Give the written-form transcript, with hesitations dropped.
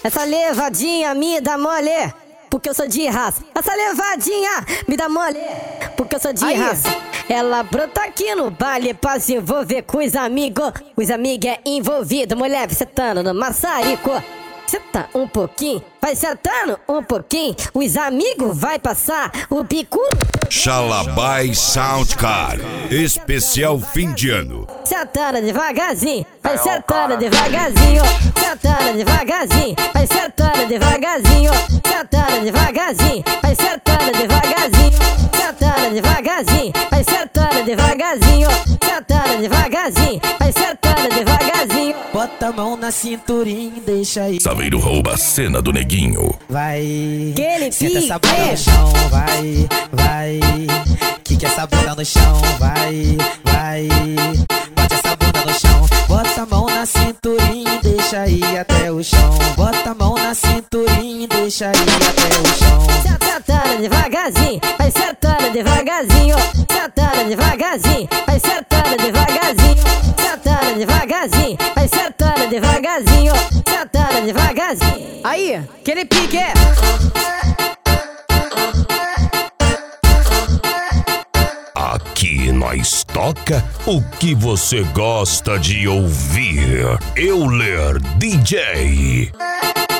Essa levadinha me dá mole, porque eu sou de raça. Essa levadinha me dá mole, porque eu sou de raça. Ela brota aqui no baile pra se envolver com os amigos. Os amigos é envolvido, mulher sentando no maçarico. Senta um pouquinho, vai sentando um pouquinho. Os amigos vai passar o bico. Xalabai Soundcar, especial fim de ano. Sentando devagarzinho, vai sentando devagarzinho. Sentando devagarzinho, vai sentando devagarzinho. Sentando devagarzinho, vai sentando devagarzinho. Sentando devagarzinho, vai sentando devagarzinho. Sentando devagarzinho, vai sentando devagarzinho. Bota a mão na cinturinha e deixa aí. Saveiro rouba a cena do neguinho. Vai, Que ele senta pique. essa bunda no chão, vai, vai. Quica essa bunda no chão, vai, vai. Bota essa bunda no chão, bota a mão na cinturinha e deixa ir até o chão. Bota a mão na cinturinha e deixa ir até o chão. Sentando devagarzinho, vai sentando devagarzinho. Sentando devagarzinho, vai sentando devagarzinho. Sentando devagarzinho, vai sentando devagarzinho. Sentando devagarzinho. Aí, aquele pique é. Aqui nós toca o que você gosta de ouvir. Euler DJ.